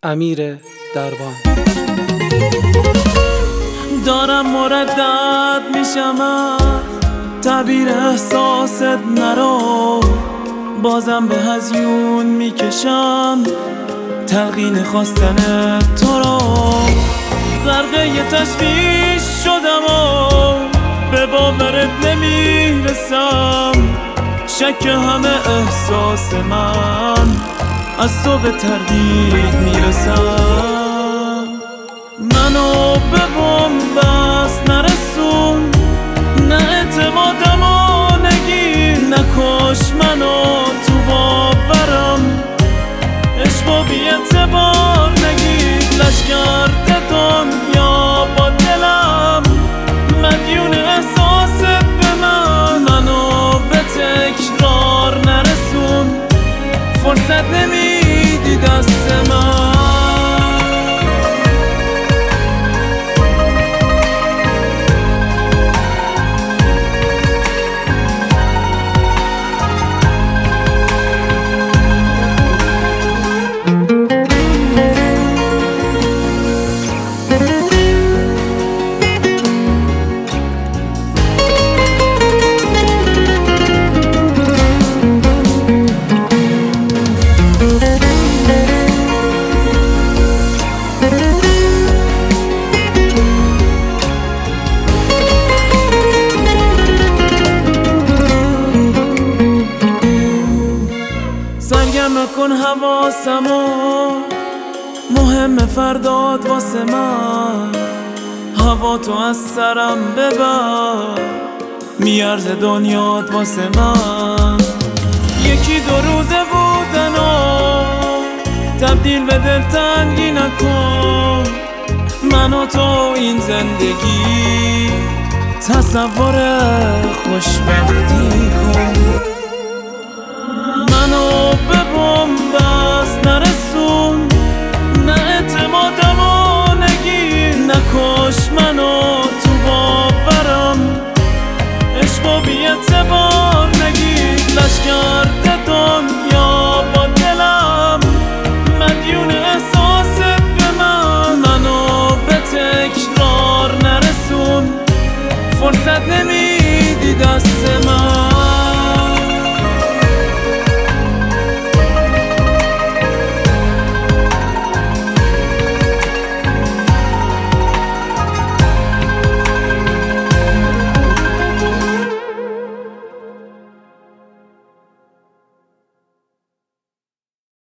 امیر دربان. دارم مردد میشم از تعبیر احساست نرو، بازم به هزیون میکشم تلقین خواستن تو رو. غرقه ی تشویش شدم و به باورت نمیرسم، شک همه احساس من از تو به تردید میرسم. منو به بن‌بست نرسون، نه اعتمادمو نگیر، نکش منو تو باورم، عشقو بی اعتبار نگیر. لشکر دنیا با دلم مدیون احساست به منو به تکرار نرسون، فرصت نمیدی دست من. سرگرم کن حواسمو، مهم فرداد واسه من، هوا تو از سرم ببر، میارزه دنیات واسه من. یکی دو روزه بودن و تبدیل به دلتنگی نکن، من و تو این زندگی تصور خوشبختی کن. منو به بن‌بست نرسون،